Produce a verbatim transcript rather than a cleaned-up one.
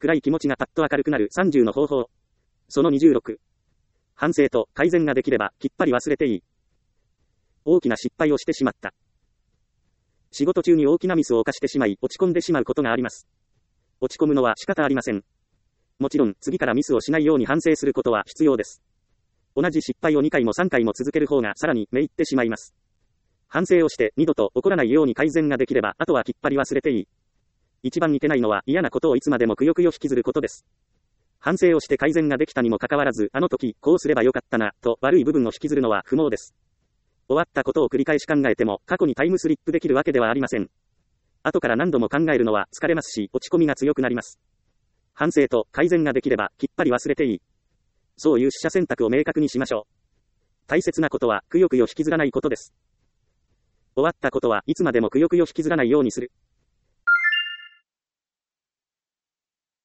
暗い気持ちがパッと明るくなるさんじゅうの方法。そのにじゅうろく。反省と改善ができればきっぱり忘れていい。大きな失敗をしてしまった。仕事中に大きなミスを犯してしまい落ち込んでしまうことがあります。落ち込むのは仕方ありません。もちろん次からミスをしないように反省することは必要です。同じ失敗をにかいもさんかいも続ける方がさらにめいってしまいます。反省をして二度と起こらないように改善ができればあとはきっぱり忘れていい。一番いけないのは嫌なことをいつまでもくよくよ引きずることです。反省をして改善ができたにもかかわらずあの時こうすればよかったなと悪い部分を引きずるのは不毛です。終わったことを繰り返し考えても過去にタイムスリップできるわけではありません。後から何度も考えるのは疲れますし落ち込みが強くなります。反省と改善ができればきっぱり忘れていい。そういう取捨選択を明確にしましょう。大切なことはくよくよ引きずらないことです。終わったことはいつまでもくよくよ引きずらないようにする。